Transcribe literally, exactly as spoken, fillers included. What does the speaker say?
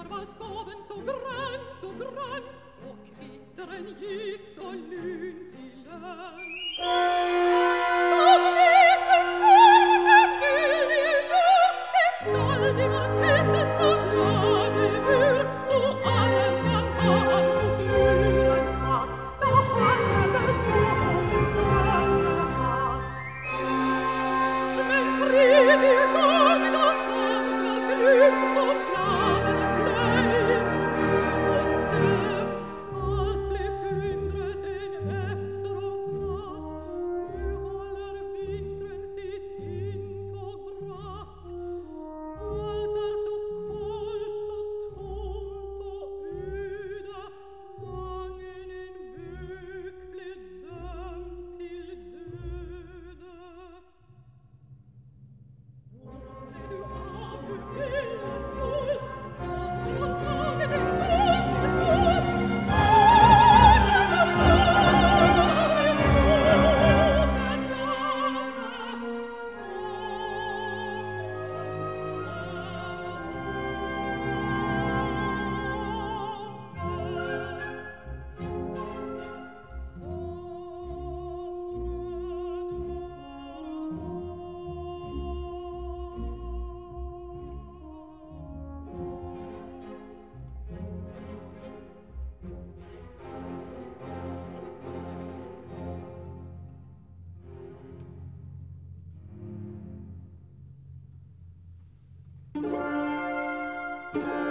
var skoven så grønn, så grønn, og kvitteren gikk så lunt i lønn. Da blåste stormen som gyldig lur, det skalv i vår tetteste blademur, og annen gang han tok luren fatt, da faller skovens grønne hatt. Men tredje gang da sank alt lunt og bladene fløy i skum og støv, alt ble plyndret en efterårsnatt. Nu holder vinteren sitt inntog bratt. Alt er så koldt, så tomt og ude, mangen en buk ble dømt til døde. Hvor ble du av, du lille sol? Stammen har taget en kongesmål. Thank you.